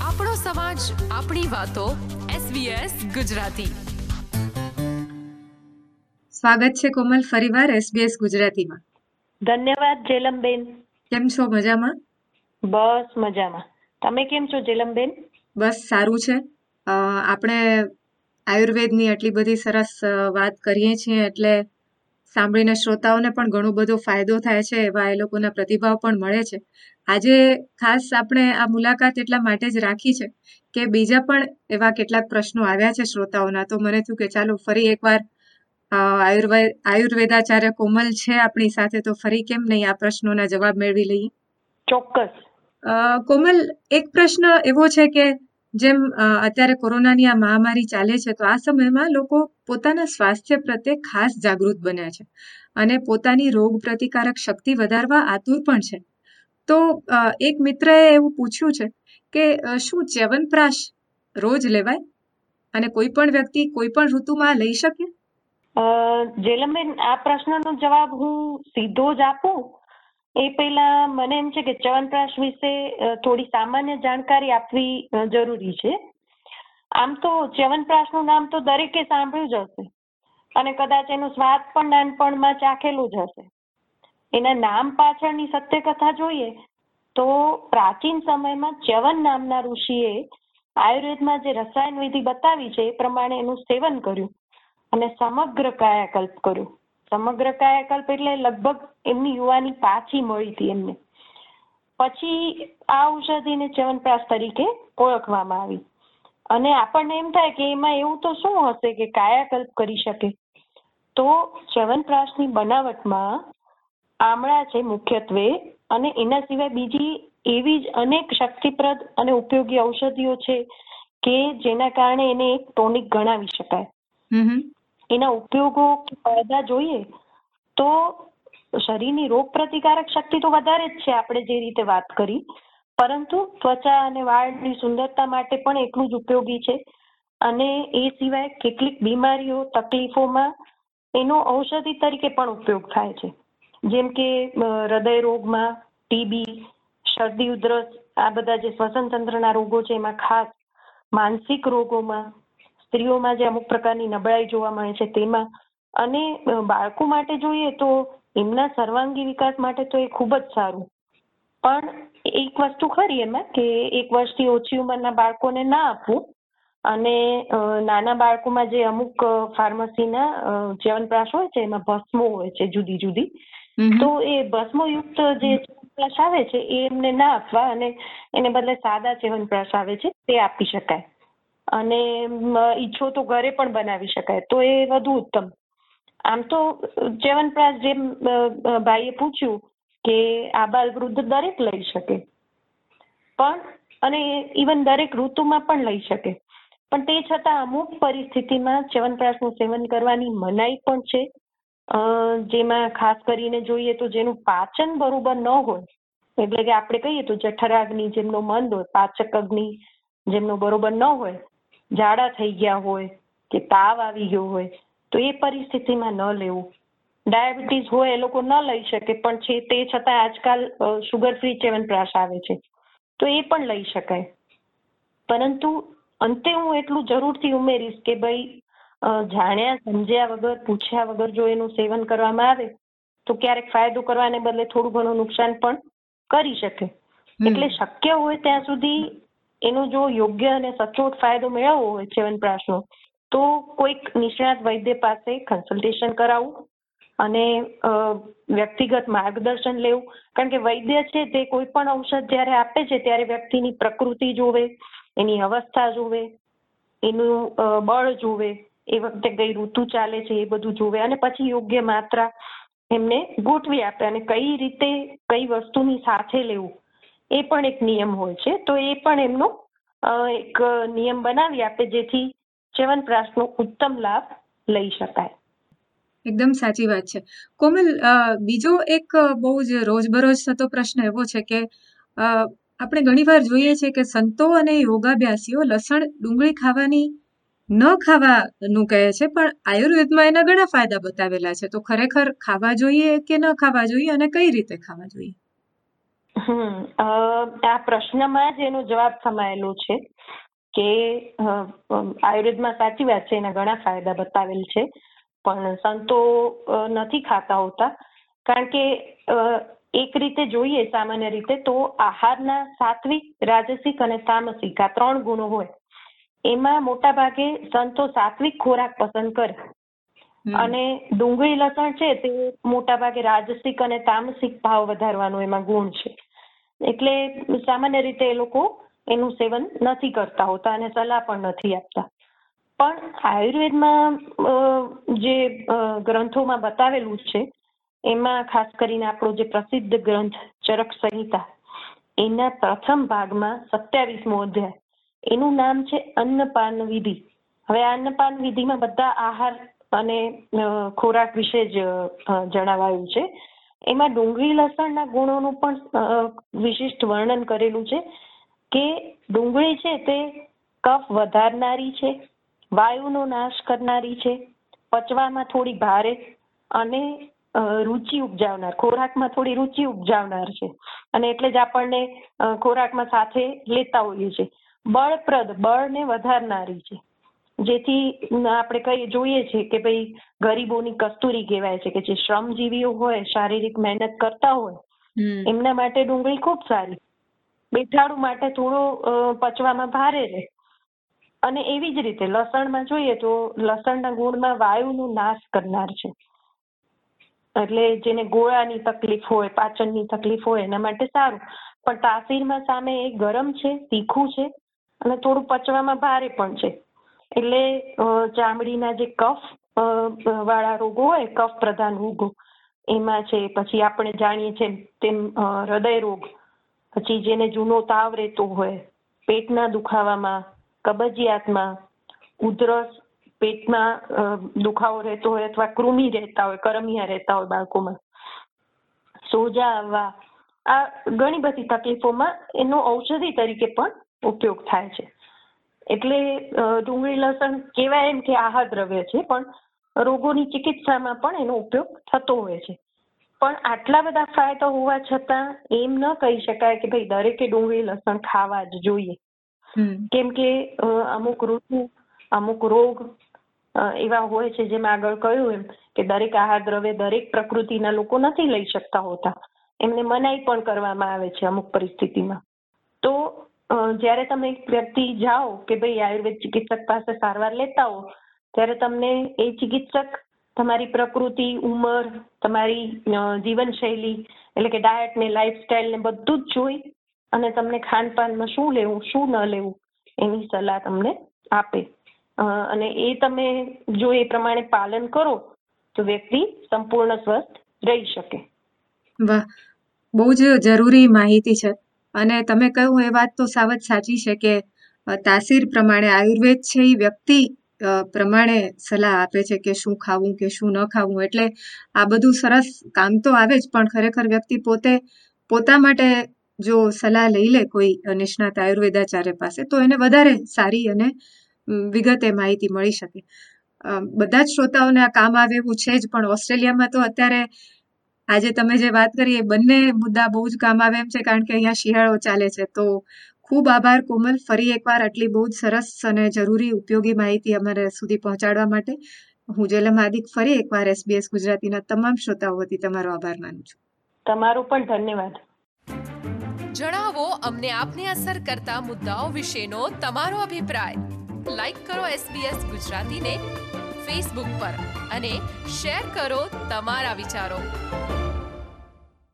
આપણો સમાજ, આપણી વાતો, SBS ગુજરાતી. સ્વાગત છે કોમલ ફરીવાર SBS ગુજરાતીમાં. ધન્યવાદ જેલમબેન. કેમ છો? મજામાં? બસ મજામાં. તમે કેમ છો જેલમબેન? બસ સારું છે. આપણે આયુર્વેદની આટલી બધી સરસ વાત કરીએ છીએ એટલે સાંભળીને શ્રોતાઓને પણ ઘણો બધો ફાયદો થાય છે, એવા એ લોકોના પ્રતિભાવ પણ મળે છે. આજે ખાસ આપણે આ મુલાકાત એટલા માટે જ રાખી છે કે બીજા પણ એવા કેટલાક પ્રશ્નો આવ્યા છે શ્રોતાઓના, તો મને થયું કે ચાલો ફરી એકવાર આયુર્વેદાચાર્ય કોમલ છે આપણી સાથે, તો ફરી કેમ નહીં આ પ્રશ્નોના જવાબ મેળવી લઈએ. ચોક્કસ. કોમલ, એક પ્રશ્ન એવો છે કે જેમ અત્યારે કોરોનાની આ મહામારી ચાલે છે, તો આ સમયમાં લોકો પોતાના સ્વાસ્થ્ય પ્રત્યે ખાસ જાગૃત બન્યા છે અને પોતાની રોગ પ્રતિકારક શક્તિ વધારવા આતુર પણ છે. તો એક મિત્રએ એવું પૂછ્યું છે કે શું ચ્યવનપ્રાશ રોજ લેવાય અને કોઈ પણ વ્યક્તિ કોઈ પણ ઋતુમાં લઈ શકે? જેલમબેન, આ પ્રશ્નનો જવાબ હું સીધો જ આપું એ પહેલા મને એમ છે કે ચ્યવનપ્રાશ વિશે થોડી સામાન્ય જાણકારી આપવી જરૂરી છે. આમ તો ચ્યવનપ્રાશનું નામ તો દરેકે સાંભળ્યું જ હશે અને કદાચ એનો સ્વાદ પણ નાનપણમાં ચાખેલું જ હશે. એના નામ પાછળની સત્ય કથા જોઈએ તો પ્રાચીન સમયમાં ચ્યવન નામના ઋષિએ આયુર્વેદમાં જે રસાયણ વિધિ બતાવી છે એ પ્રમાણે એનું સેવન કર્યું અને સમગ્ર કાયાકલ્પ કર્યું. સમગ્ર કાયાકલ્પ એટલે લગભગ એમની યુવાની પાછી મળી હતી એમને. પછી આ ઔષધિને ચ્યવનપ્રાશ તરીકે ઓળખવામાં આવી અને આપણને એમ થાય કે એમાં એવું તો શું હશે કે કાયાકલ્પ કરી શકે. તો ચ્યવનપ્રાશની બનાવટમાં આમળા છે મુખ્યત્વે, અને એના સિવાય બીજી એવી જ અનેક શક્તિપ્રદ અને ઉપયોગી ઔષધિઓ છે કે જેના કારણે એને એક ટોનિક ગણાવી શકાય. એના ઉપયોગો ફાયદા જોઈએ તો શરીરની રોગ પ્રતિકારક શક્તિ તો વધારે જ છે આપણે જે રીતે વાત કરી, પરંતુ ત્વચા અને વાળની સુંદરતા માટે પણ એટલું જ ઉપયોગી છે. અને એ સિવાય કેટલીક બીમારીઓ, તકલીફોમાં એનો ઔષધિ તરીકે પણ ઉપયોગ થાય છે. જેમ કે હૃદય રોગમાં, ટીબી, શરદી ઉધરસ, આ બધા જે શ્વસન તંત્રના રોગો છે એમાં ખાસ, માનસિક રોગોમાં, સ્ત્રીઓમાં જે અમુક પ્રકારની નબળાઈ જોવા મળે છે તેમાં, અને બાળકો માટે જોઈએ તો એમના સર્વાંગી વિકાસ માટે તો એ ખૂબ જ સારું. પણ એક વસ્તુ ખરી એમાં કે 1 વર્ષથી ઓછી ઉંમરના બાળકોને ના આપવું, અને નાના બાળકોમાં જે અમુક ફાર્મસીના ચ્યવનપ્રાશ હોય છે એમાં ભસ્મો હોય છે જુદી જુદી, તો એ ભસ્મોયુક્ત જે ચ્યવનપ્રાશ આવે છે એ એમને ના આપવા અને એને બદલે સાદા ચ્યવનપ્રાશ આવે છે તે આપી શકાય. અને ઈચ્છો તો ઘરે પણ બનાવી શકાય તો એ વધુ ઉત્તમ. આમ તો ચ્યવનપ્રાશ, જેમ ભાઈએ પૂછ્યું કે આબાલ વૃદ્ધ દરેક લઈ શકે, પણ અને ઇવન દરેક ઋતુમાં પણ લઈ શકે, પણ તે છતાં અમુક પરિસ્થિતિમાં ચ્યવનપ્રાશનું સેવન કરવાની મનાઈ પણ છે. જેમાં ખાસ કરીને જોઈએ તો જેનું પાચન બરોબર ન હોય, એટલે કે આપણે કહીએ તો જઠરાગ્નિ જેમનો મંદ હોય, પાચક અગ્નિ જેમનો બરોબર ન હોય, ઝાડા થઈ ગયા હોય કે તાવ આવી ગયો હોય, તો એ પરિસ્થિતિમાં ન લેવું. ડાયાબિટીસ હોય એ લોકો ન લઈ શકે, પણ છે તે છતાં આજકાલ શુગર ફ્રી ચ્યવનપ્રાશ આવે છે તો એ પણ લઈ શકાય. પરંતુ અંતે હું એટલું જરૂરથી ઉમેરીશ કે ભાઈ, જાણ્યા સમજ્યા વગર, પૂછ્યા વગર જો એનું સેવન કરવામાં આવે તો ક્યારેક ફાયદો કરવાને બદલે થોડું ઘણું નુકસાન પણ કરી શકે. એટલે શક્ય હોય ત્યાં સુધી એનો જો યોગ્ય અને સચોટ ફાયદો મેળવવો હોય ચ્યવનપ્રાશનો, તો કોઈક નિષ્ણાત વૈદ્ય પાસે કન્સલ્ટેશન કરાવવું અને વ્યક્તિગત માર્ગદર્શન લેવું. કારણ કે વૈદ્ય છે તે કોઈ પણ ઔષધ જ્યારે આપે છે ત્યારે વ્યક્તિની પ્રકૃતિ જોવે, એની અવસ્થા જોવે, એનું બળ જોવે, એ વખતે કઈ ઋતુ ચાલે છે એ બધું જોવે, અને પછી યોગ્ય માત્રા એમને ગોઠવી આપે. અને કઈ રીતે કઈ વસ્તુની સાથે લેવું એ પણ એક નિયમ હોય છે, તો એ પણ એમનો એક નિયમ બનાવી આપે જેથી ચ્યવનપ્રાશનો ઉત્તમ લાભ લઈ શકાય. એકદમ સાચી વાત છે કોમલ. બીજો એક બહુ જ રોજબરોજ થતો પ્રશ્ન એવો છે કે આપણે ઘણીવાર જોઈએ છે કે સંતો અને યોગાભ્યાસીઓ લસણ, ડુંગળી ખાવાની ન ખાવાનું કહે છે, પણ આયુર્વેદમાં એના ઘણા ફાયદા બતાવેલા છે. તો ખરેખર ખાવા જોઈએ કે ન ખાવા જોઈએ અને કઈ રીતે ખાવા જોઈએ? આ પ્રશ્નમાં જ એનો જવાબ સમાયેલો છે કે આયુર્વેદમાં સાચી વાત છે, એના ઘણા ફાયદા બતાવેલ છે, પણ સંતો નથી ખાતા હોતા. કારણ કે એક રીતે જોઈએ સામાન્ય રીતે તો આહારના સાત્વિક, રાજસિક અને તામસિક આ 3 ગુણો હોય. એમાં મોટા ભાગે સંતો સાત્વિક ખોરાક પસંદ કરે અને ડુંગળી લસણ છે તે મોટા ભાગે રાજસિક અને તામસિક ભાવ વધારવાનો એમાં ગુણ છે. એટલે સામાન્ય રીતે એ લોકો એનું સેવન નથી કરતા હોતા અને સલાહ પણ નથી આપતા. પણ આયુર્વેદમાં જે ગ્રંથોમાં બતાવેલું છે એમાં ખાસ કરીને આપણો જે પ્રસિદ્ધ ગ્રંથ ચરક સંહિતા એના પ્રથમ ભાગમાં 27મો અધ્યાય એનું નામ છે અન્નપાન વિધિ. હવે આ અન્નપાન વિધિમાં બધા આહાર અને ખોરાક વિશે જ જણાવાયું છે. એમાં ડુંગળી લસણના ગુણોનું પણ વિશિષ્ટ વર્ણન કરેલું છે કે ડુંગળી છે તે કફ વધારનારી છે, વાયુનો નાશ કરનારી છે, પચવામાં થોડી ભારે અને રુચિ ઉપજાવનાર, ખોરાકમાં થોડી રુચિ ઉપજાવનાર છે અને એટલે જ આપણને ખોરાકમાં સાથે લેતા હોઈએ છીએ. બળપ્રદ, બળને વધારનારી છે, જેથી આપણે જોઈએ છીએ કે ભાઈ ગરીબોની કસ્તુરી કહેવાય છે કે જે શ્રમજીવીઓ હોય, શારીરિક મહેનત કરતા હોય એમના માટે ડુંગળી ખૂબ સારી. બેઠાડુ માટે થોડો પચવામાં ભારે રહે. અને એવી જ રીતે લસણમાં જોઈએ તો લસણના ગુણમાં વાયુનો નાશ કરનાર છે, એટલે જેને ગોળાની તકલીફ હોય, પાચનની તકલીફ હોય એના માટે સારું. પણ તાસીરમાં સામે એ ગરમ છે, તીખું છે અને થોડું પચવામાં ભારે પણ છે. એટલે ચામડીના જે કફ વાળા રોગો હોય, કફ પ્રધાન રોગો એમાં છે, પછી આપણે જાણીએ છીએ તેમ હૃદય રોગ, પછી જેને જૂનો તાવ રહેતો હોય, પેટના દુખાવામાં, કબજિયાતમાં, ઉધરસ, પેટમાં દુખાવો રહેતો હોય અથવા કૃમિ રહેતા હોય, કરમિયા રહેતા હોય બાળકોમાં, સોજા આવવા, આ ઘણી બધી તકલીફોમાં એનો ઔષધિ તરીકે પણ ઉપયોગ થાય છે. એટલે ડુંગળી લસણ કહેવાય એમ કે આહાર દ્રવ્ય છે, પણ રોગોની ચિકિત્સામાં પણ એનો ઉપયોગ થતો હોય છે. પણ આટલા બધા ફાયદા હોવા છતાં એમ ન કહી શકાય કે ભાઈ દરેકે ડુંગળી લસણ ખાવા જ જોઈએ. કેમ કે અમુક ઋતુ, અમુક રોગ એવા હોય છે, જેમ આગળ કહ્યું એમ કે દરેક આહાર દ્રવ્ય દરેક પ્રકૃતિના લોકો નથી લઈ શકતા હોતા, એમને મનાઈ પણ કરવામાં આવે છે અમુક પરિસ્થિતિમાં. તો જ્યારે તમે એક વ્યક્તિ જાઓ કે ભાઈ આયુર્વેદ ચિકિત્સક પાસે સારવાર લેતા હો, ત્યારે તમને એ ચિકિત્સક તમારી પ્રકૃતિ, ઉંમર, તમારી જીવનશૈલી એટલે કે ડાયટ ને લાઈફસ્ટાઈલ ને બધું જ જોઈ અને તમને ખાનપાનમાં શું લેવું, શું ન લેવું એની સલાહ તમને આપે. અને એ તમે જો એ પ્રમાણે પાલન કરો તો વ્યક્તિ સંપૂર્ણ સ્વસ્થ રહી શકે. વાહ, બહુ જ જરૂરી માહિતી છે. અને તમે કહ્યું એ વાત તો સાવ જ સાચી છે કે તાસીર પ્રમાણે આયુર્વેદ છે એ વ્યક્તિ પ્રમાણે સલાહ આપે છે કે શું ખાવું કે શું ન ખાવું. એટલે આ બધું સરસ કામ તો આવે જ, પણ ખરેખર વ્યક્તિ પોતા માટે જો સલાહ લઈ લે કોઈ નિષ્ણાત આયુર્વેદાચાર્ય પાસે, તો એને વધારે સારી અને વિગતે માહિતી મળી શકે. બધા જ શ્રોતાઓને આ કામ આવે એવું છે જ. પણ ઓસ્ટ્રેલિયામાં તો અત્યારે આજે તમે જે વાત કરી એ બંને મુદ્દા બહુ જ કામ આવે એમ છે, કારણ કે અહીંયા શિયાળો ચાલે છે. તો ખૂબ આભાર કોમલ, ફરી એકવાર આટલી બહુ જ સરસ અને જરૂરી ઉપયોગી માહિતી અમારે સુધી પહોંચાડવા માટે. હું જેલમ હાદિક ફરી એકવાર SBS ગુજરાતીના તમામ શ્રોતાઓ વતી તમારો આભાર માનું છું. તમારો પણ ધન્યવાદ. જણાવો અમને આપને અસર કરતા મુદ્દાઓ વિશેનો તમારો અભિપ્રાય. લાઈક કરો SBS ગુજરાતીને ફેસબુક પર અને શેર કરો તમારા વિચારો.